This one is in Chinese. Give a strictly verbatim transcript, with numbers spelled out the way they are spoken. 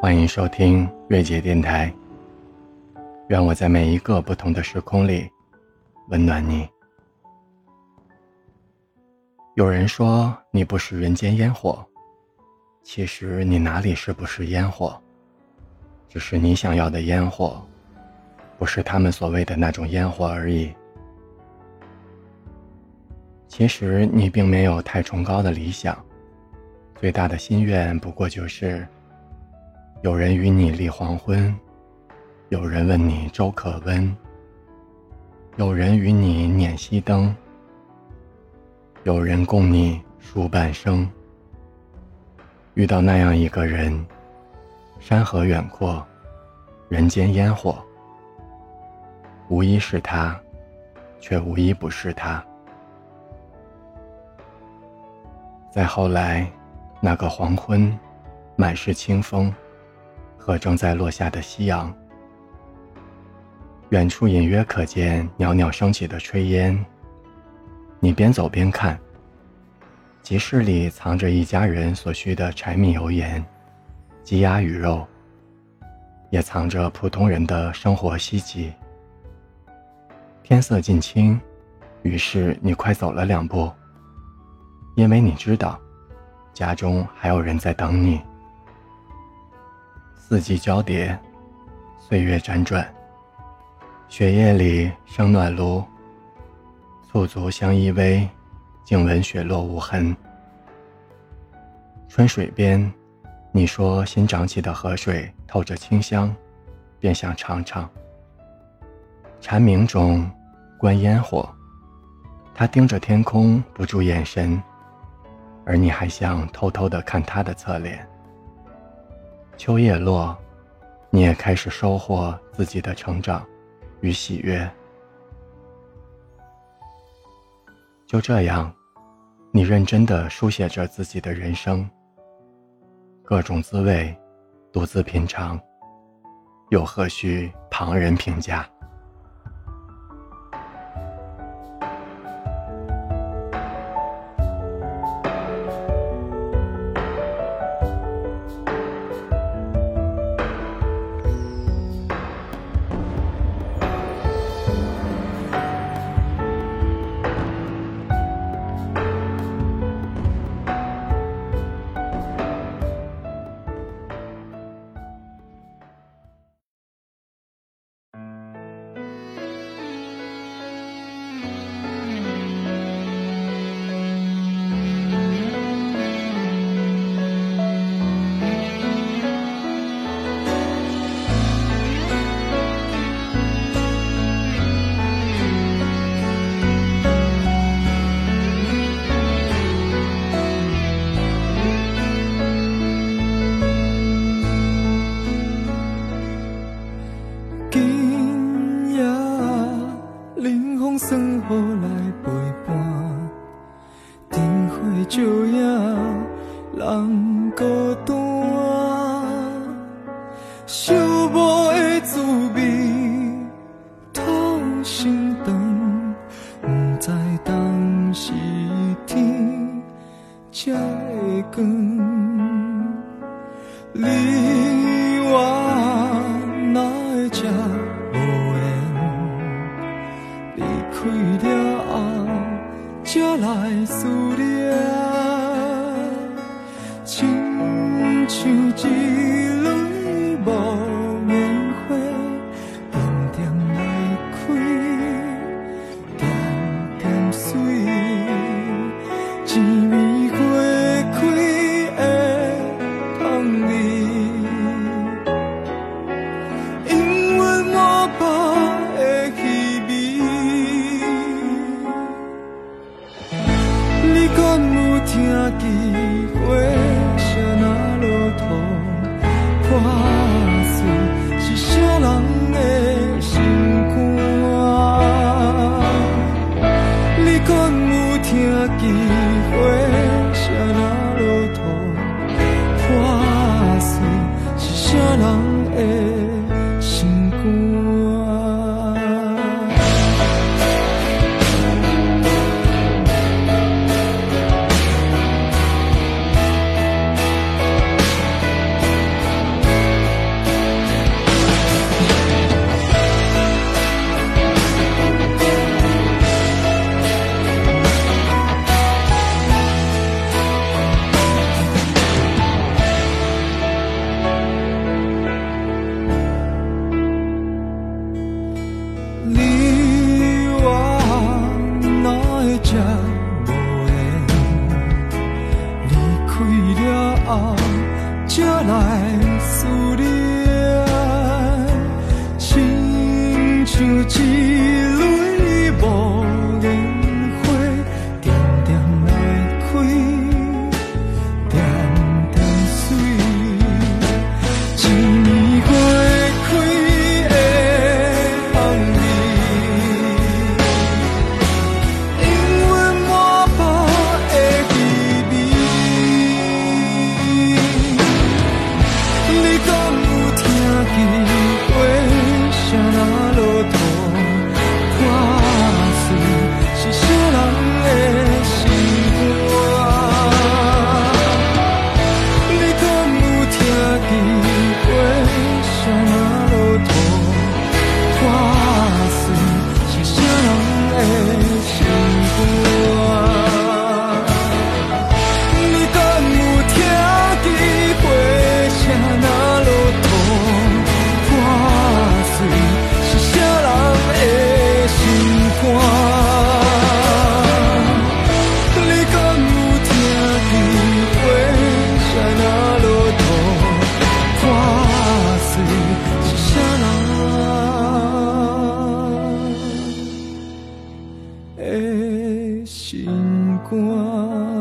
欢迎收听月姐电台，愿我在每一个不同的时空里温暖你。有人说你不食人间烟火，其实你哪里是不是烟火，只是你想要的烟火不是他们所谓的那种烟火而已。其实你并没有太崇高的理想，最大的心愿不过就是有人与你立黄昏，有人问你粥可温，有人与你捻熄灯，有人共你数半生。遇到那样一个人，山河远阔，人间烟火，无一是他，却无一不是他。再后来，那个黄昏，满是清风和正在落下的夕阳，远处隐约可见袅袅升起的炊烟。你边走边看，集市里藏着一家人所需的柴米油盐、鸡鸭鱼肉，也藏着普通人的生活希冀。天色近青，于是你快走了两步，因为你知道家中还有人在等你。四季交叠，岁月辗转，雪夜里生暖炉，簇足相依偎，静闻雪落无痕。春水边，你说新长起的河水透着清香，便想尝尝。蝉鸣中观烟火，他盯着天空不住眼神，而你还想偷偷地看他的侧脸。秋叶落，你也开始收获自己的成长与喜悦。就这样，你认真地书写着自己的人生，各种滋味独自品尝，又何须旁人评价。 算雨来陪伴，灯火照影，人孤单。寂寞的滋味，透心肠，不知当时天才会光。你我哪会这无缘？离开了。 寒。